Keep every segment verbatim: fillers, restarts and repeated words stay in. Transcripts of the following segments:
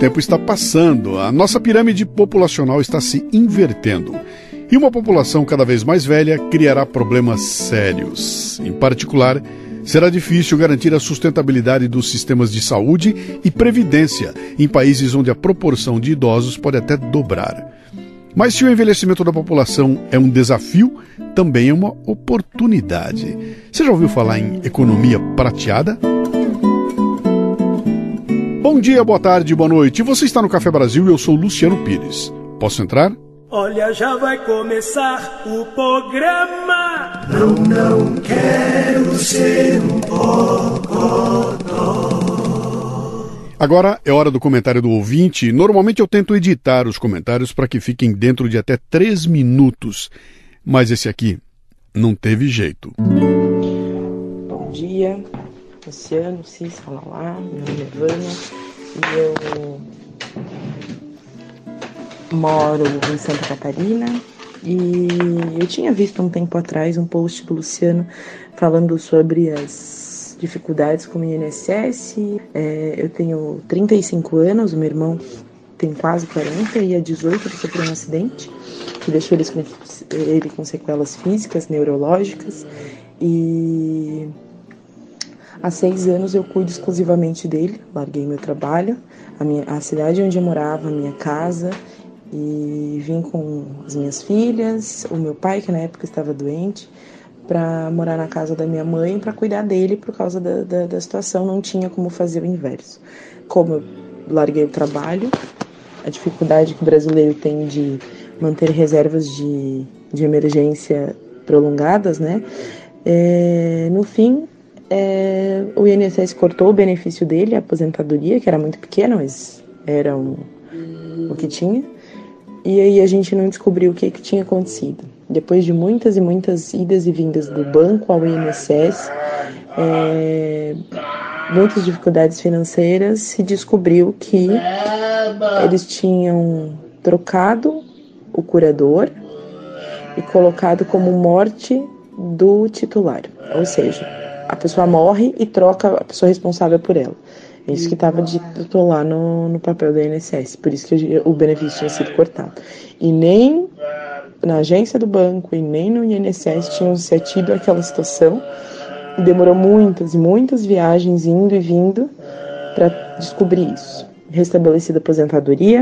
tempo está passando, a nossa pirâmide populacional está se invertendo. E uma população cada vez mais velha criará problemas sérios. Em particular, será difícil garantir a sustentabilidade dos sistemas de saúde e previdência em países onde a proporção de idosos pode até dobrar. Mas se o envelhecimento da população é um desafio, também é uma oportunidade. Você já ouviu falar em economia prateada? Bom dia, boa tarde, boa noite. Você está no Café Brasil e eu sou Luciano Pires. Posso entrar? Olha, já vai começar o programa. Não, não quero ser um bocodó. Agora é hora do comentário do ouvinte. Normalmente eu tento editar os comentários para que fiquem dentro de até três minutos. Mas esse aqui não teve jeito. Bom dia, Luciano, Cis, fala lá, meu nome é Vânia e eu moro em Santa Catarina e eu tinha visto um tempo atrás um post do Luciano falando sobre as dificuldades com o I N S S. É, eu tenho trinta e cinco anos, o meu irmão tem quase quarenta e há dezoito ele sofreu um acidente que deixou ele com, ele com sequelas físicas, neurológicas, e há seis anos eu cuido exclusivamente dele. Larguei meu trabalho, a, minha, a cidade onde eu morava, a minha casa, e vim com as minhas filhas, o meu pai, que na época estava doente, para morar na casa da minha mãe, para cuidar dele por causa da, da, da situação. Não tinha como fazer o inverso. Como eu larguei o trabalho, a dificuldade que o brasileiro tem de manter reservas de, de emergência prolongadas, né? É, no fim, é, o I N S S cortou o benefício dele, a aposentadoria, que era muito pequena, mas era um, o que tinha. E aí a gente não descobriu o que, que tinha acontecido. Depois de muitas e muitas idas e vindas do banco ao I N S S, é, muitas dificuldades financeiras, se descobriu que eles tinham trocado o curador e colocado como morte do titular. Ou seja, a pessoa morre e troca a pessoa responsável por ela. É isso que estava dito lá no, no papel do I N S S, por isso que o benefício tinha sido cortado. E nem na agência do banco e nem no I N S S tinham se tido aquela situação. E demorou muitas e muitas viagens indo e vindo para descobrir isso. Restabelecida a aposentadoria,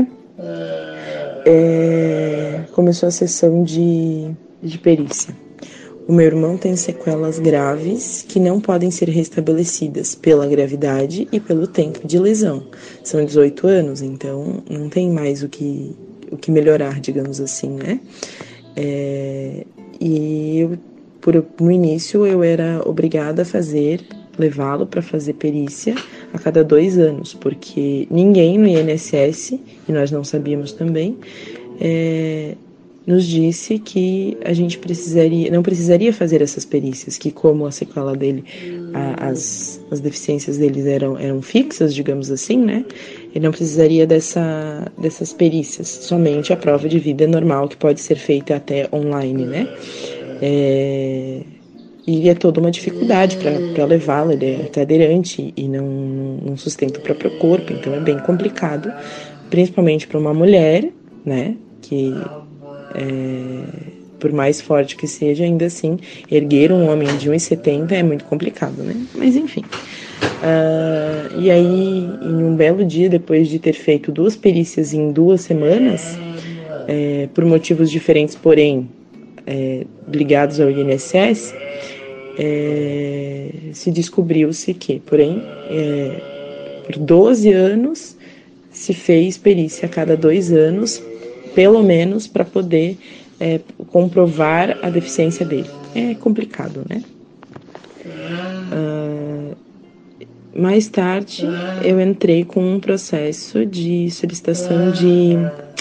é, começou a sessão de, de perícia. O meu irmão tem sequelas graves que não podem ser restabelecidas pela gravidade e pelo tempo de lesão. São dezoito anos, então não tem mais o que, o que melhorar, digamos assim, né? É, e eu, por, no início eu era obrigada a fazer, levá-lo para fazer perícia a cada dois anos, porque ninguém no I N S S, e nós não sabíamos também, é, nos disse que a gente precisaria, não precisaria fazer essas perícias, que como a sequela dele, a, as, as deficiências deles eram, eram fixas, digamos assim, né? Ele não precisaria dessa, dessas perícias, somente a prova de vida normal, que pode ser feita até online, né? É, e é toda uma dificuldade para levá-lo, ele é cadeirante e não, não sustenta o próprio corpo, então é bem complicado, principalmente para uma mulher, né? Que É, por mais forte que seja, ainda assim, erguer um homem de um e setenta é muito complicado, né? Mas enfim. Uh, e aí, em um belo dia, depois de ter feito duas perícias em duas semanas, é, por motivos diferentes, porém, é, ligados ao I N S S, é, se descobriu-se que, porém, é, por doze anos, se fez perícia a cada dois anos, pelo menos para poder é, comprovar a deficiência dele. É complicado, né? Uh, mais tarde, eu entrei com um processo de solicitação de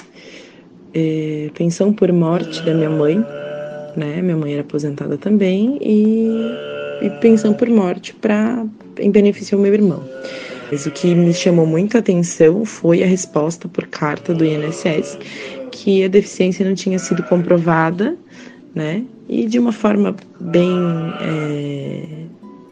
é, pensão por morte da minha mãe, né? Minha mãe era aposentada também, e, e pensão por morte para em benefício ao meu irmão. Mas o que me chamou muita atenção foi a resposta por carta do I N S S, que a deficiência não tinha sido comprovada, né? E de uma forma bem, é,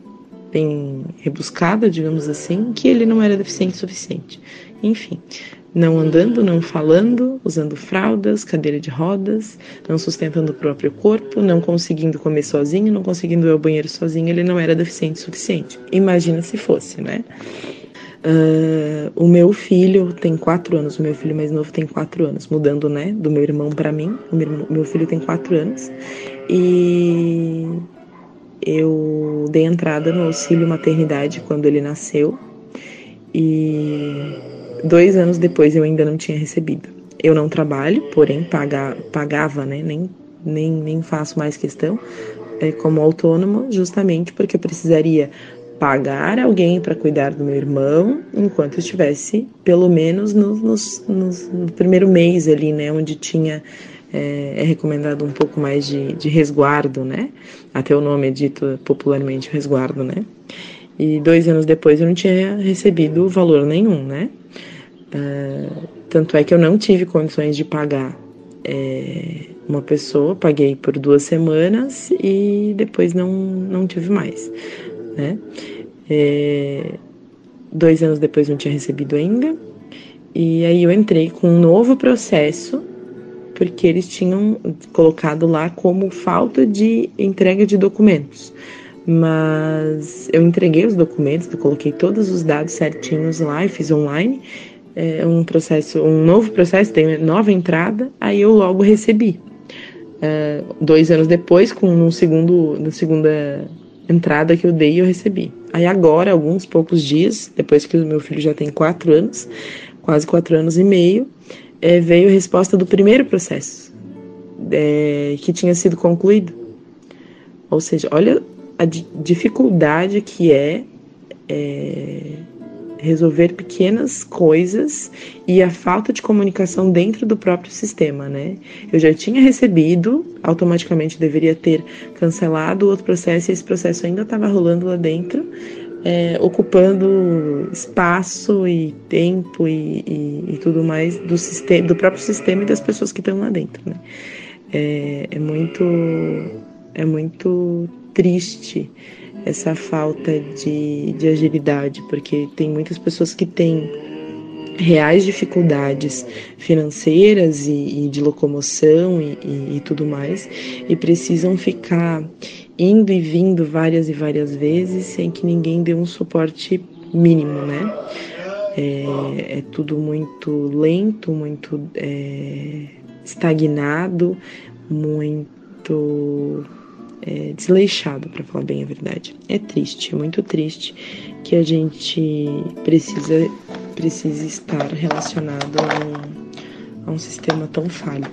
bem rebuscada, digamos assim, que ele não era deficiente o suficiente. Enfim, não andando, não falando, usando fraldas, cadeira de rodas, não sustentando o próprio corpo, não conseguindo comer sozinho, não conseguindo ir ao banheiro sozinho, ele não era deficiente o suficiente. Imagina se fosse, né? Uh, o meu filho tem quatro anos, o meu filho mais novo tem quatro anos, mudando, né, do meu irmão para mim. O meu, irmão, meu filho tem quatro anos e eu dei entrada no auxílio maternidade quando ele nasceu e dois anos depois eu ainda não tinha recebido. Eu não trabalho, porém paga, pagava, né, nem, nem, nem faço mais questão, é, como autônomo, justamente porque eu precisaria pagar alguém para cuidar do meu irmão enquanto eu estivesse, pelo menos no, nos, nos, no primeiro mês ali, né, onde tinha, é, é recomendado um pouco mais de, de resguardo, né, até o nome é dito popularmente resguardo, né, e dois anos depois eu não tinha recebido valor nenhum, né, uh, tanto é que eu não tive condições de pagar é, uma pessoa, paguei por duas semanas e depois não, não tive mais, né? É, dois anos depois não tinha recebido ainda, e aí eu entrei com um novo processo, porque eles tinham colocado lá como falta de entrega de documentos. Mas eu entreguei os documentos, eu coloquei todos os dados certinhos lá e fiz online, é, um processo, um novo processo, tem nova entrada, aí eu logo recebi. É, dois anos depois, com um segundo, na segunda entrada que eu dei, eu recebi. Aí agora, alguns poucos dias, depois que o meu filho já tem quatro anos, quase quatro anos e meio, é, veio a resposta do primeiro processo, é, que tinha sido concluído. Ou seja, olha a dificuldade que é, é resolver pequenas coisas e a falta de comunicação dentro do próprio sistema, né? Eu já tinha recebido, automaticamente deveria ter cancelado o outro processo e esse processo ainda estava rolando lá dentro, é, ocupando espaço e tempo e, e, e tudo mais do, sistema, do próprio sistema e das pessoas que estão lá dentro, né? É, é muito, é muito triste essa falta de, de agilidade, porque tem muitas pessoas que têm reais dificuldades financeiras e, e de locomoção e, e, e tudo mais, e precisam ficar indo e vindo várias e várias vezes sem que ninguém dê um suporte mínimo, né? É, é tudo muito lento, muito é, estagnado, muito É, desleixado, para falar bem a verdade. É triste, é muito triste que a gente precisa, precisa estar relacionado a um, a um sistema tão falho.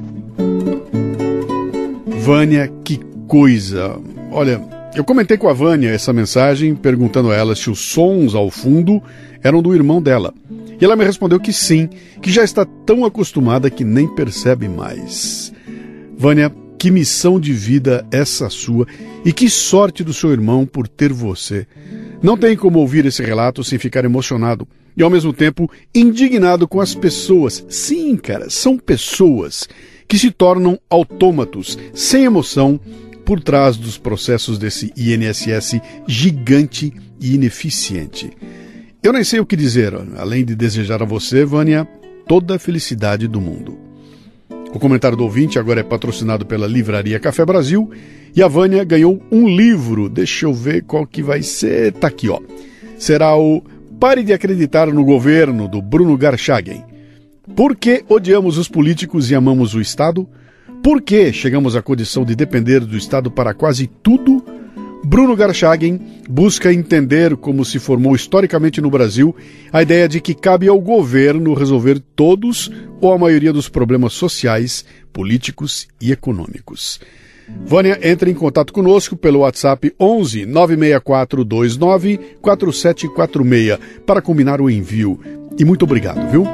Vânia, que coisa! Olha, eu comentei com a Vânia essa mensagem, perguntando a ela se os sons ao fundo eram do irmão dela. E ela me respondeu que sim, que já está tão acostumada que nem percebe mais. Vânia, que missão de vida essa sua e que sorte do seu irmão por ter você. Não tem como ouvir esse relato sem ficar emocionado e ao mesmo tempo indignado com as pessoas. Sim, cara, são pessoas que se tornam autômatos, sem emoção, por trás dos processos desse I N S S gigante e ineficiente. Eu nem sei o que dizer, além de desejar a você, Vânia, toda a felicidade do mundo. O comentário do ouvinte agora é patrocinado pela Livraria Café Brasil e a Vânia ganhou um livro. Deixa eu ver qual que vai ser. Tá aqui, ó. Será o Pare de Acreditar no Governo, do Bruno Garchagen. Por que odiamos os políticos e amamos o Estado? Por que chegamos à condição de depender do Estado para quase tudo? Bruno Garchagen busca entender como se formou historicamente no Brasil a ideia de que cabe ao governo resolver todos ou a maioria dos problemas sociais, políticos e econômicos. Vânia, entre em contato conosco pelo WhatsApp onze nove seis quatro dois nove quatro sete quatro seis para combinar o envio. E muito obrigado, viu?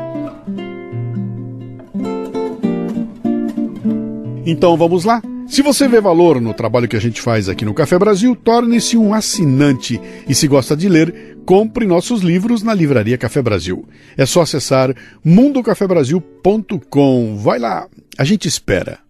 Então vamos lá? Se você vê valor no trabalho que a gente faz aqui no Café Brasil, torne-se um assinante. E se gosta de ler, compre nossos livros na Livraria Café Brasil. É só acessar mundo café brasil ponto com. Vai lá, a gente espera.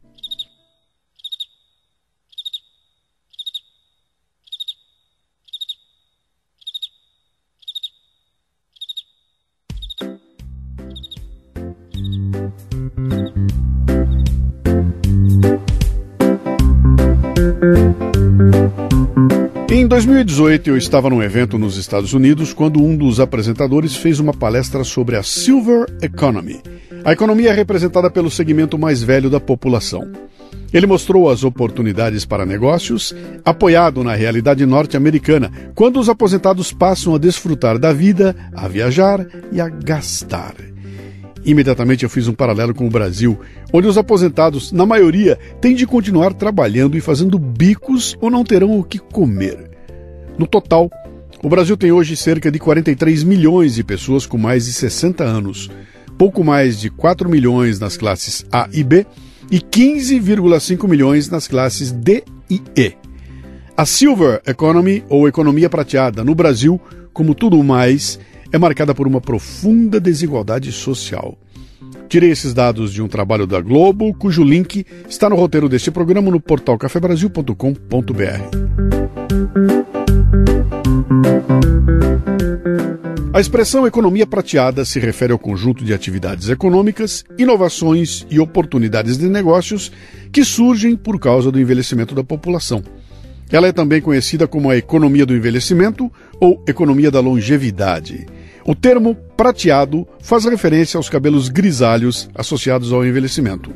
dois mil e dezoito, eu estava num evento nos Estados Unidos quando um dos apresentadores fez uma palestra sobre a Silver Economy, a economia representada pelo segmento mais velho da população. Ele mostrou as oportunidades para negócios, apoiado na realidade norte-americana, quando os aposentados passam a desfrutar da vida, a viajar e a gastar. Imediatamente eu fiz um paralelo com o Brasil, onde os aposentados, na maioria, têm de continuar trabalhando e fazendo bicos ou não terão o que comer. No total, o Brasil tem hoje cerca de quarenta e três milhões de pessoas com mais de sessenta anos, pouco mais de quatro milhões nas classes A e B e quinze vírgula cinco milhões nas classes D e E. A Silver Economy, ou economia prateada, no Brasil, como tudo mais, é marcada por uma profunda desigualdade social. Tirei esses dados de um trabalho da Globo, cujo link está no roteiro deste programa no portal café brasil ponto com ponto b r. A expressão economia prateada se refere ao conjunto de atividades econômicas, inovações e oportunidades de negócios que surgem por causa do envelhecimento da população. Ela é também conhecida como a economia do envelhecimento ou economia da longevidade. O termo prateado faz referência aos cabelos grisalhos associados ao envelhecimento.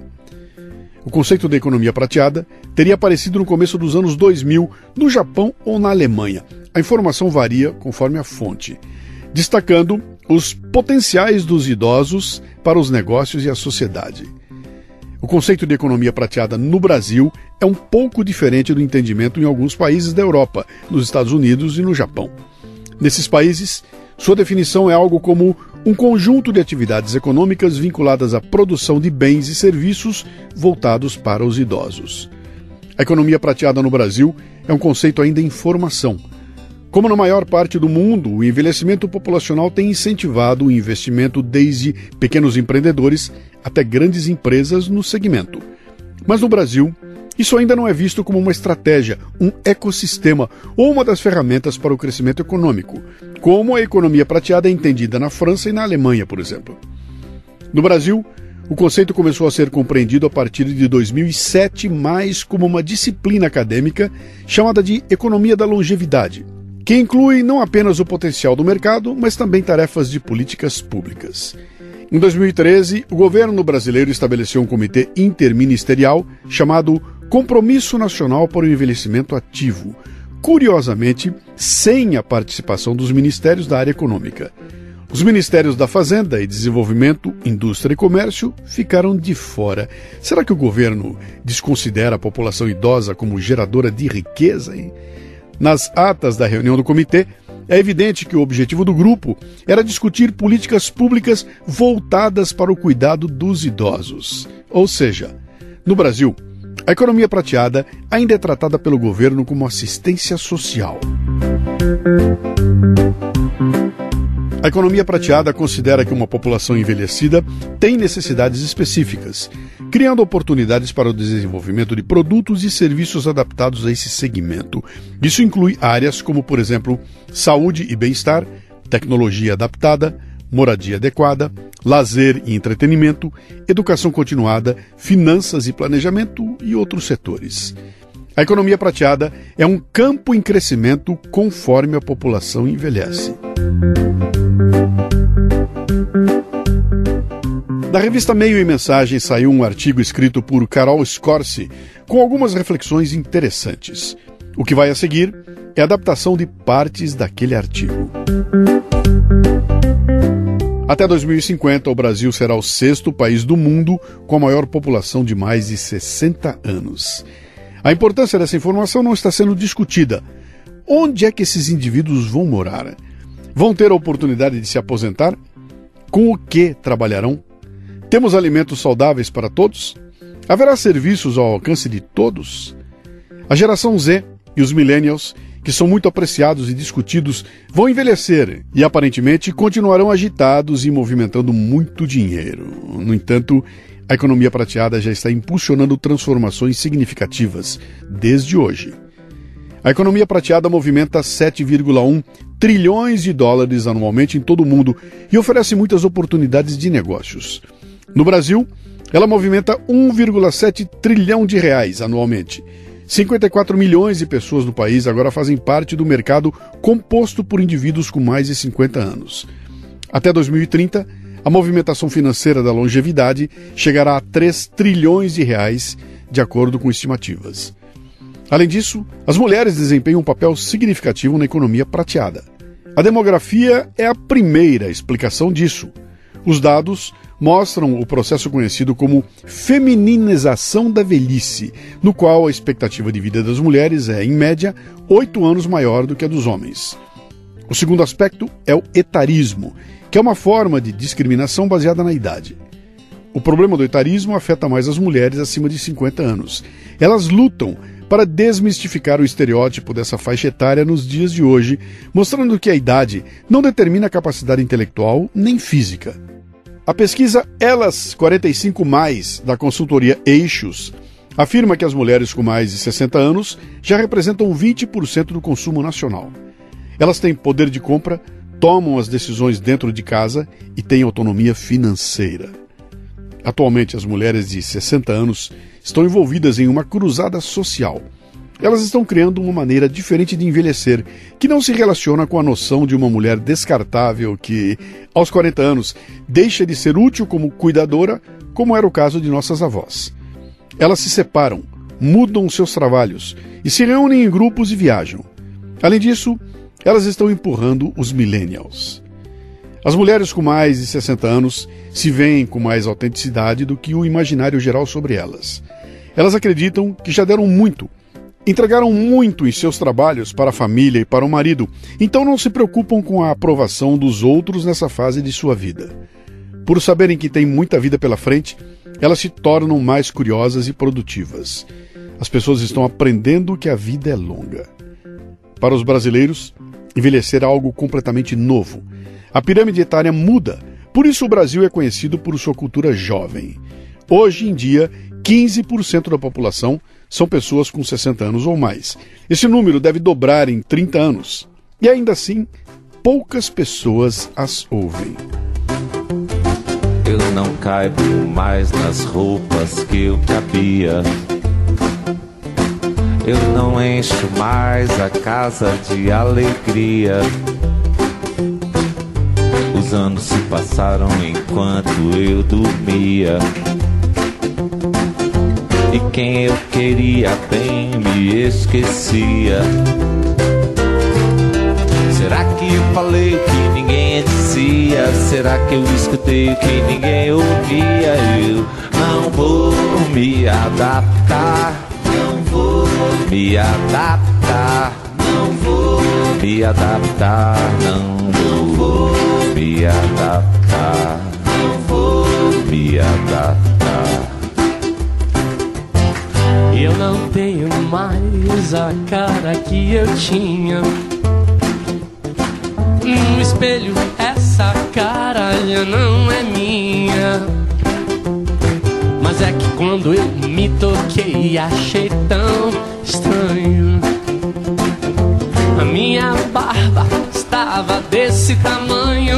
O conceito de economia prateada teria aparecido no começo dos anos dois mil no Japão ou na Alemanha. A informação varia conforme a fonte, destacando os potenciais dos idosos para os negócios e a sociedade. O conceito de economia prateada no Brasil é um pouco diferente do entendimento em alguns países da Europa, nos Estados Unidos e no Japão. Nesses países, sua definição é algo como um conjunto de atividades econômicas vinculadas à produção de bens e serviços voltados para os idosos. A economia prateada no Brasil é um conceito ainda em formação. Como na maior parte do mundo, o envelhecimento populacional tem incentivado o investimento desde pequenos empreendedores até grandes empresas no segmento. Mas no Brasil, isso ainda não é visto como uma estratégia, um ecossistema ou uma das ferramentas para o crescimento econômico, como a economia prateada é entendida na França e na Alemanha, por exemplo. No Brasil, o conceito começou a ser compreendido a partir de dois mil e sete mais como uma disciplina acadêmica chamada de economia da longevidade, que inclui não apenas o potencial do mercado, mas também tarefas de políticas públicas. Em dois mil e treze, o governo brasileiro estabeleceu um comitê interministerial chamado Compromisso Nacional para o Envelhecimento Ativo, curiosamente, sem a participação dos ministérios da área econômica. Os ministérios da Fazenda e Desenvolvimento, Indústria e Comércio ficaram de fora. Será que o governo desconsidera a população idosa como geradora de riqueza, hein? Nas atas da reunião do comitê, é evidente que o objetivo do grupo era discutir políticas públicas voltadas para o cuidado dos idosos. Ou seja, no Brasil, a economia prateada ainda é tratada pelo governo como assistência social. A economia prateada considera que uma população envelhecida tem necessidades específicas, criando oportunidades para o desenvolvimento de produtos e serviços adaptados a esse segmento. Isso inclui áreas como, por exemplo, saúde e bem-estar, tecnologia adaptada, moradia adequada, lazer e entretenimento, educação continuada, finanças e planejamento e outros setores. A economia prateada é um campo em crescimento conforme a população envelhece. Na revista Meio e Mensagem saiu um artigo escrito por Carol Scorsi com algumas reflexões interessantes. O que vai a seguir é a adaptação de partes daquele artigo. Até dois mil e cinquenta, o Brasil será o sexto país do mundo com a maior população de mais de sessenta anos. A importância dessa informação não está sendo discutida. Onde é que esses indivíduos vão morar? Vão ter a oportunidade de se aposentar? Com o que trabalharão? Temos alimentos saudáveis para todos? Haverá serviços ao alcance de todos? A geração Z e os millennials, que são muito apreciados e discutidos, vão envelhecer e aparentemente continuarão agitados e movimentando muito dinheiro. No entanto, a economia prateada já está impulsionando transformações significativas desde hoje. A economia prateada movimenta sete vírgula um trilhões de dólares anualmente em todo o mundo e oferece muitas oportunidades de negócios. No Brasil, ela movimenta um vírgula sete trilhão de reais anualmente, cinquenta e quatro milhões de pessoas no país agora fazem parte do mercado composto por indivíduos com mais de cinquenta anos. Até dois mil e trinta, a movimentação financeira da longevidade chegará a três trilhões de reais, de acordo com estimativas. Além disso, as mulheres desempenham um papel significativo na economia prateada. A demografia é a primeira explicação disso. Os dados mostram o processo conhecido como femininização da velhice, no qual a expectativa de vida das mulheres é, em média, oito anos maior do que a dos homens. O segundo aspecto é o etarismo, que é uma forma de discriminação baseada na idade. O problema do etarismo afeta mais as mulheres acima de cinquenta anos. Elas lutam para desmistificar o estereótipo dessa faixa etária nos dias de hoje, mostrando que a idade não determina a capacidade intelectual nem física. A pesquisa Elas quarenta e cinco mais, da consultoria Eixos, afirma que as mulheres com mais de sessenta anos já representam vinte por cento do consumo nacional. Elas têm poder de compra, tomam as decisões dentro de casa e têm autonomia financeira. Atualmente, as mulheres de sessenta anos estão envolvidas em uma cruzada social. Elas estão criando uma maneira diferente de envelhecer, que não se relaciona com a noção de uma mulher descartável que, aos quarenta anos, deixa de ser útil como cuidadora, como era o caso de nossas avós. Elas se separam, mudam seus trabalhos e se reúnem em grupos e viajam. Além disso, elas estão empurrando os millennials. As mulheres com mais de sessenta anos se veem com mais autenticidade do que o imaginário geral sobre elas. Elas acreditam que já deram muito, entregaram muito em seus trabalhos para a família e para o marido, então não se preocupam com a aprovação dos outros nessa fase de sua vida. Por saberem que tem muita vida pela frente, elas se tornam mais curiosas e produtivas. As pessoas estão aprendendo que a vida é longa. Para os brasileiros, envelhecer é algo completamente novo. A pirâmide etária muda, por isso o Brasil é conhecido por sua cultura jovem. Hoje em dia, quinze por cento da população são pessoas com sessenta anos ou mais. Esse número deve dobrar em trinta anos. E ainda assim, poucas pessoas as ouvem. Eu não caibo mais nas roupas que eu cabia. Eu não encho mais a casa de alegria. Os anos se passaram enquanto eu dormia. E quem eu queria bem me esquecia. Será que eu falei o que ninguém dizia? Será que eu escutei o que ninguém ouvia? Eu não vou me adaptar. Não vou me adaptar. Não vou me adaptar. Não vou me adaptar. Não vou me adaptar. Eu não tenho mais a cara que eu tinha. No espelho essa cara já não é minha. Mas é que quando eu me toquei achei tão estranho. A minha barba estava desse tamanho.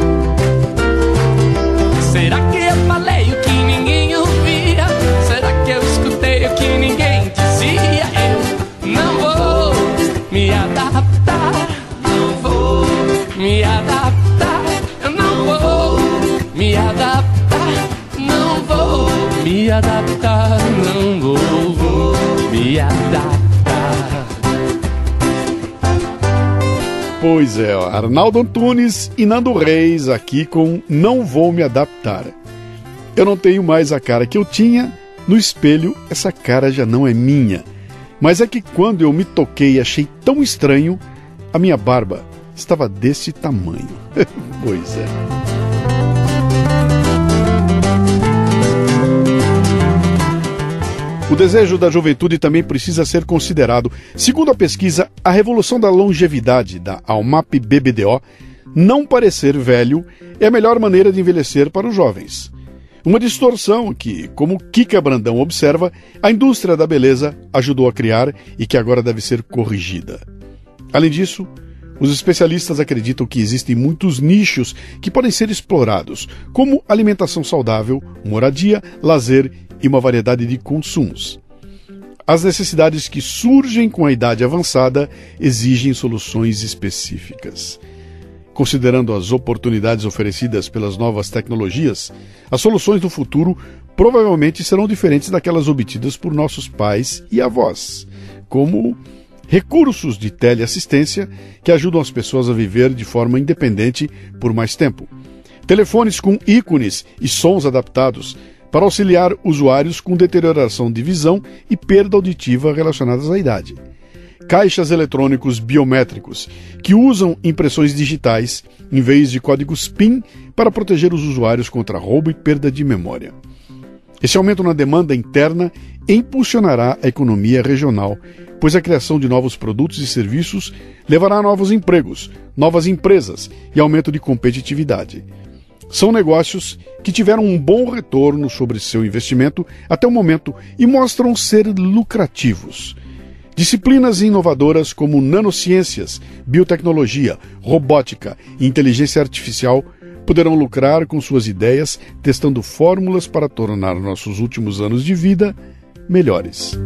Será que eu falei o que ninguém ouvia? Será que eu escutei o que ninguém dizia? Eu não vou me adaptar. Não vou me adaptar. Eu não vou me adaptar. Não vou me adaptar. Não vou me adaptar. Pois é, ó, Arnaldo Antunes e Nando Reis aqui com Não Vou Me Adaptar. Eu não tenho mais a cara que eu tinha, no espelho essa cara já não é minha. Mas é que quando eu me toquei e achei tão estranho, a minha barba estava desse tamanho. Pois é. O desejo da juventude também precisa ser considerado. Segundo a pesquisa A Revolução da Longevidade, da Almap B B D O, não parecer velho é a melhor maneira de envelhecer para os jovens. Uma distorção que, como Kika Brandão observa, a indústria da beleza ajudou a criar e que agora deve ser corrigida. Além disso, os especialistas acreditam que existem muitos nichos que podem ser explorados, como alimentação saudável, moradia, lazer e uma variedade de consumos. as necessidades que surgem com a idade avançada exigem soluções específicas. Considerando as oportunidades oferecidas pelas novas tecnologias, as soluções do futuro provavelmente serão diferentes daquelas obtidas por nossos pais e avós, como recursos de teleassistência que ajudam as pessoas a viver de forma independente por mais tempo, telefones com ícones e sons adaptados para auxiliar usuários com deterioração de visão e perda auditiva relacionadas à idade, caixas eletrônicos biométricos que usam impressões digitais em vez de códigos PIN para proteger os usuários contra roubo e perda de memória. Esse aumento na demanda interna impulsionará a economia regional, pois a criação de novos produtos e serviços levará a novos empregos, novas empresas e aumento de competitividade. São negócios que tiveram um bom retorno sobre seu investimento até o momento e mostram ser lucrativos. Disciplinas inovadoras como nanociências, biotecnologia, robótica e inteligência artificial poderão lucrar com suas ideias, testando fórmulas para tornar nossos últimos anos de vida melhores.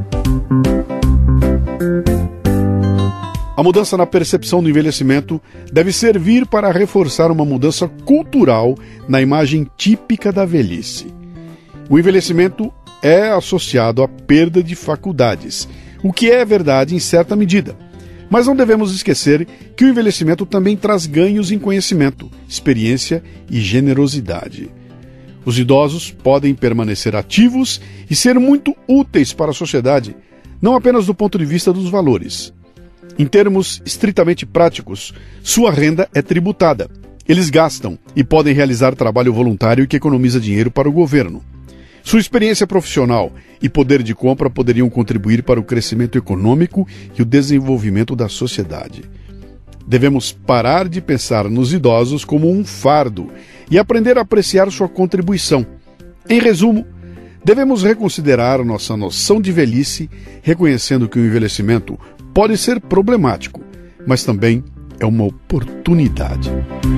A mudança na percepção do envelhecimento deve servir para reforçar uma mudança cultural na imagem típica da velhice. O envelhecimento é associado à perda de faculdades, o que é verdade em certa medida. Mas não devemos esquecer que o envelhecimento também traz ganhos em conhecimento, experiência e generosidade. Os idosos podem permanecer ativos e ser muito úteis para a sociedade, não apenas do ponto de vista dos valores. Em termos estritamente práticos, sua renda é tributada. Eles gastam e podem realizar trabalho voluntário que economiza dinheiro para o governo. Sua experiência profissional e poder de compra poderiam contribuir para o crescimento econômico e o desenvolvimento da sociedade. Devemos parar de pensar nos idosos como um fardo e aprender a apreciar sua contribuição. Em resumo, devemos reconsiderar nossa noção de velhice, reconhecendo que o envelhecimento pode ser problemático, mas também é uma oportunidade.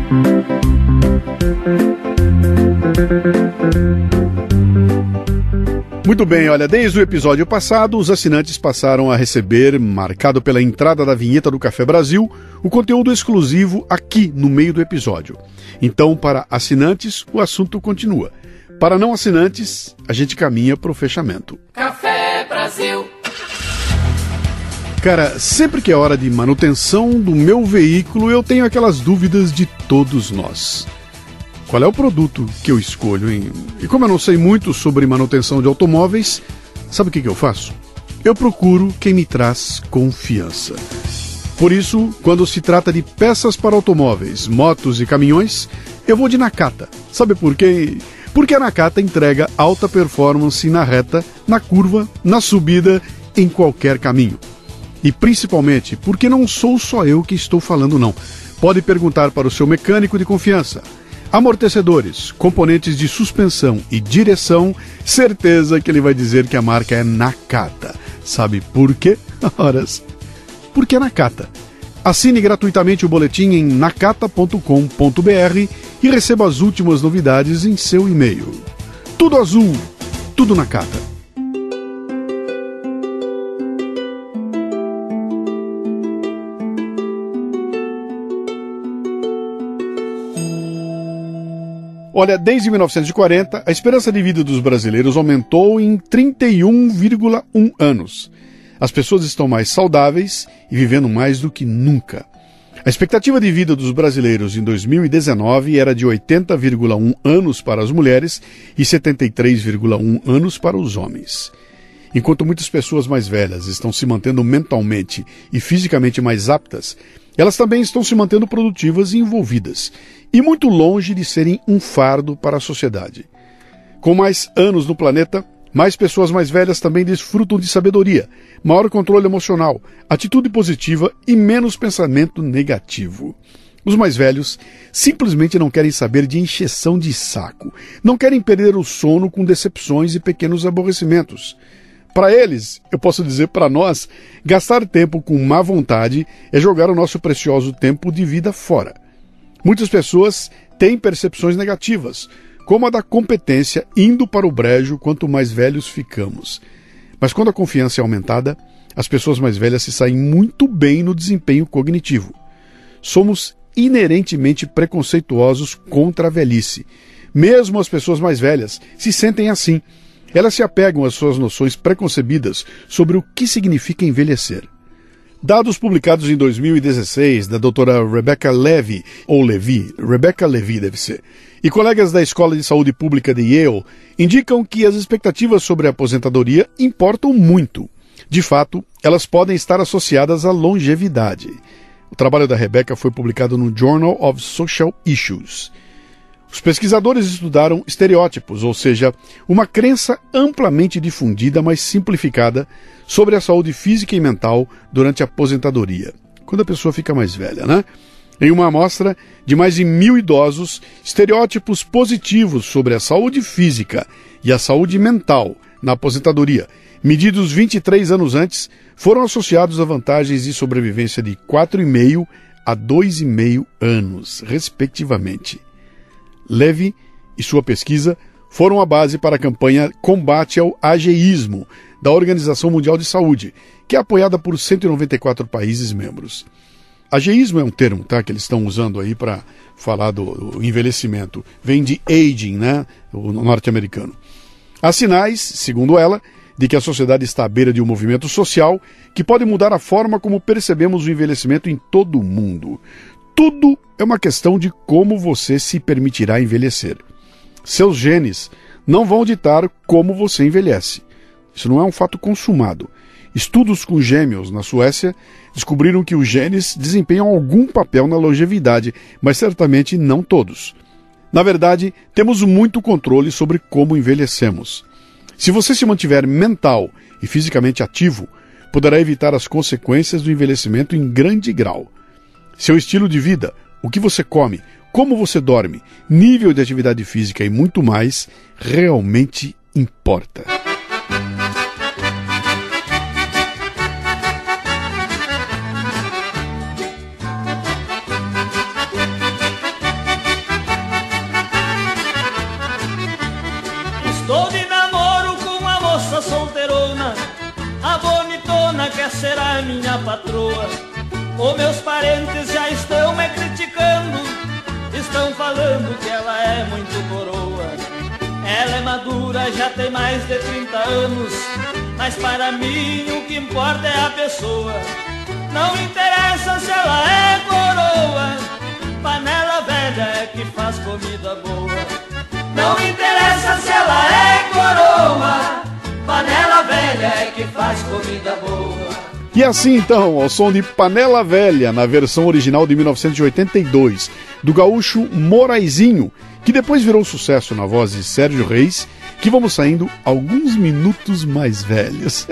Muito bem, olha, desde o episódio passado, os assinantes passaram a receber, marcado pela entrada da vinheta do Café Brasil, o conteúdo exclusivo aqui no meio do episódio. Então, para assinantes, o assunto continua. Para não assinantes, a gente caminha para o fechamento. Café Brasil. Cara, sempre que é hora de manutenção do meu veículo, eu tenho aquelas dúvidas de todos nós. Qual é o produto que eu escolho, hein? E como eu não sei muito sobre manutenção de automóveis, sabe o que que eu faço? Eu procuro quem me traz confiança. Por isso, quando se trata de peças para automóveis, motos e caminhões, eu vou de Nakata. Sabe por quê? Porque a Nakata entrega alta performance na reta, na curva, na subida, em qualquer caminho. E principalmente porque não sou só eu que estou falando não. Pode perguntar para o seu mecânico de confiança. Amortecedores, componentes de suspensão e direção, certeza que ele vai dizer que a marca é Nakata. Sabe por quê? Horas. Porque é Nakata. Assine gratuitamente o boletim em nakata ponto com ponto br e receba as últimas novidades em seu e-mail. Tudo azul, tudo Nakata. Olha, desde mil novecentos e quarenta, a esperança de vida dos brasileiros aumentou em trinta e um vírgula um anos. As pessoas estão mais saudáveis e vivendo mais do que nunca. A expectativa de vida dos brasileiros em dois mil e dezenove era de oitenta vírgula um anos para as mulheres e setenta e três vírgula um anos para os homens. Enquanto muitas pessoas mais velhas estão se mantendo mentalmente e fisicamente mais aptas, elas também estão se mantendo produtivas e envolvidas, e muito longe de serem um fardo para a sociedade. Com mais anos no planeta, mais pessoas mais velhas também desfrutam de sabedoria, maior controle emocional, atitude positiva e menos pensamento negativo. Os mais velhos simplesmente não querem saber de encheção de saco, não querem perder o sono com decepções e pequenos aborrecimentos. Para eles, eu posso dizer para nós, gastar tempo com má vontade é jogar o nosso precioso tempo de vida fora. Muitas pessoas têm percepções negativas, como a da competência indo para o brejo quanto mais velhos ficamos. Mas quando a confiança é aumentada, as pessoas mais velhas se saem muito bem no desempenho cognitivo. Somos inerentemente preconceituosos contra a velhice. Mesmo as pessoas mais velhas se sentem assim. Elas se apegam às suas noções preconcebidas sobre o que significa envelhecer. Dados publicados em dois mil e dezesseis da doutora Rebecca Levy, ou Levy, Rebecca Levy deve ser, e colegas da Escola de Saúde Pública de Yale indicam que as expectativas sobre a aposentadoria importam muito. De fato, elas podem estar associadas à longevidade. O trabalho da Rebecca foi publicado no Journal of Social Issues. Os pesquisadores estudaram estereótipos, ou seja, uma crença amplamente difundida, mas simplificada, sobre a saúde física e mental durante a aposentadoria, quando a pessoa fica mais velha, né? Em uma amostra de mais de mil idosos, estereótipos positivos sobre a saúde física e a saúde mental na aposentadoria, medidos vinte e três anos antes, foram associados a vantagens de sobrevivência de quatro vírgula cinco a dois vírgula cinco anos, respectivamente. Levy e sua pesquisa foram a base para a campanha Combate ao Ageísmo da Organização Mundial de Saúde, que é apoiada por cento e noventa e quatro países membros. Ageísmo é um termo, tá, que eles estão usando aí para falar do, do envelhecimento. Vem de aging, né, o norte-americano. Há sinais, segundo ela, de que a sociedade está à beira de um movimento social que pode mudar a forma como percebemos o envelhecimento em todo o mundo. Tudo é uma questão de como você se permitirá envelhecer. Seus genes não vão ditar como você envelhece. Isso não é um fato consumado. Estudos com gêmeos na Suécia descobriram que os genes desempenham algum papel na longevidade, mas certamente não todos. Na verdade, temos muito controle sobre como envelhecemos. Se você se mantiver mental e fisicamente ativo, poderá evitar as consequências do envelhecimento em grande grau. Seu estilo de vida, o que você come, como você dorme, nível de atividade física e muito mais, realmente importa. Estou de namoro com uma moça solteirona, a bonitona quer ser a minha patroa. Os meus parentes já estão me criticando, estão falando que ela é muito coroa. Ela é madura, já tem mais de trinta anos, mas para mim o que importa é a pessoa. Não interessa se ela é coroa, panela velha é que faz comida boa. Não interessa se ela é coroa, panela velha é que faz comida boa. E assim então, ao som de Panela Velha, na versão original de mil novecentos e oitenta e dois, do gaúcho Moraizinho, que depois virou sucesso na voz de Sérgio Reis, que vamos saindo alguns minutos mais velhos.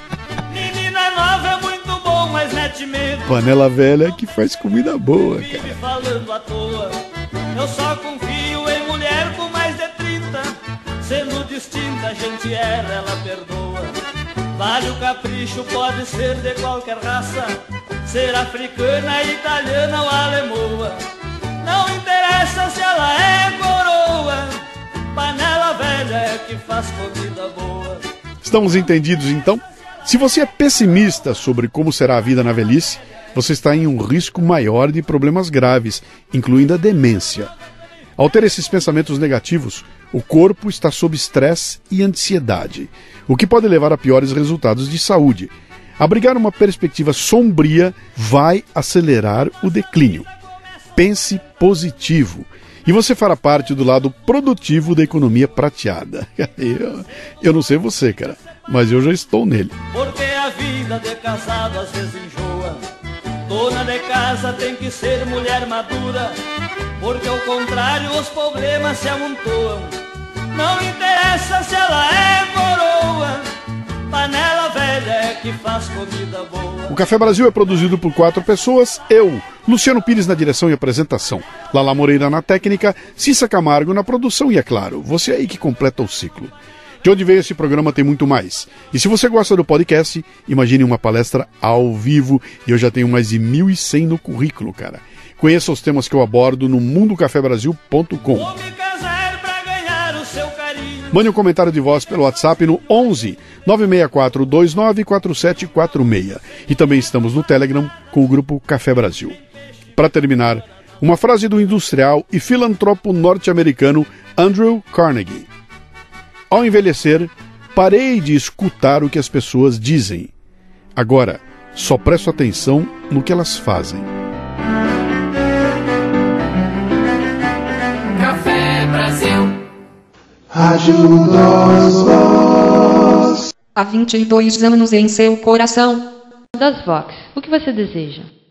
Menina nova é muito bom, mas mete medo. Panela Velha que faz comida boa, cara. Vive falando à toa. Eu só confio em mulher com mais de trinta. Sendo distinta, a gente erra, ela perdoa. Vale o capricho, pode ser de qualquer raça, ser africana, italiana ou alemoa. Não interessa se ela é coroa, panela velha é que faz comida boa. Estamos entendidos então? Se você é pessimista sobre como será a vida na velhice, você está em um risco maior de problemas graves, incluindo a demência. Ao ter esses pensamentos negativos, o corpo está sob estresse e ansiedade, o que pode levar a piores resultados de saúde. Abrigar uma perspectiva sombria vai acelerar o declínio. Pense positivo e você fará parte do lado produtivo da economia prateada. Eu, eu não sei você, cara, mas eu já estou nele. Porque a vida de casado às vezes enjoa. Dona de casa tem que ser mulher madura, porque ao contrário os problemas se amontoam. Não interessa se ela é coroa, panela velha é que faz comida boa. O Café Brasil é produzido por quatro pessoas, eu, Luciano Pires na direção e apresentação, Lala Moreira na técnica, Cissa Camargo na produção e, é claro, você aí que completa o ciclo. De onde veio esse programa tem muito mais. E se você gosta do podcast, imagine uma palestra ao vivo, e eu já tenho mais de mil e cem no currículo, cara. Conheça os temas que eu abordo no mundo café brasil ponto com. Vou me casar pra ganhar o seu carinho, Mande um comentário de voz pelo WhatsApp no onze nove seis quatro dois nove quatro sete quatro seis. E também estamos no Telegram com o grupo Café Brasil. Para terminar, uma frase do industrial e filantropo norte-americano Andrew Carnegie. Ao envelhecer, parei de escutar o que as pessoas dizem. Agora, só presto atenção no que elas fazem. Café Brasil. Rádio das Vox. Há vinte e dois anos em seu coração. Das Vox, o que você deseja?